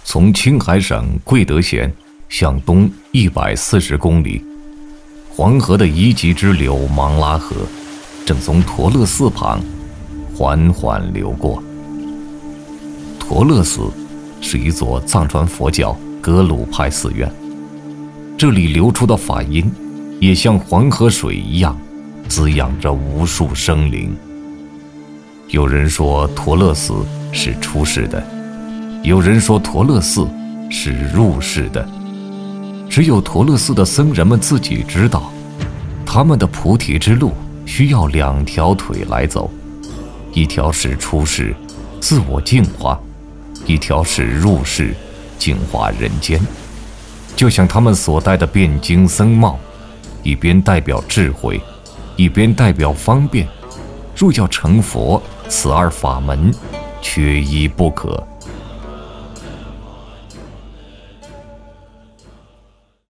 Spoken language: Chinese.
从青海省贵德县向东140公里，黄河的一级支流芒拉河正从陀勒寺旁缓缓流过。陀勒寺是一座藏传佛教格鲁派寺院，这里流出的法音也像黄河水一样滋养着无数生灵。有人说陀勒寺是出世的，有人说陀勒寺是入世的，只有陀勒寺的僧人们自己知道，他们的菩提之路需要2条腿来走，一条是出世，自我净化，一条是入世，净化人间。就像他们所戴的辩经僧帽，一边代表智慧，一边代表方便。若要成佛，此2法门缺一不可。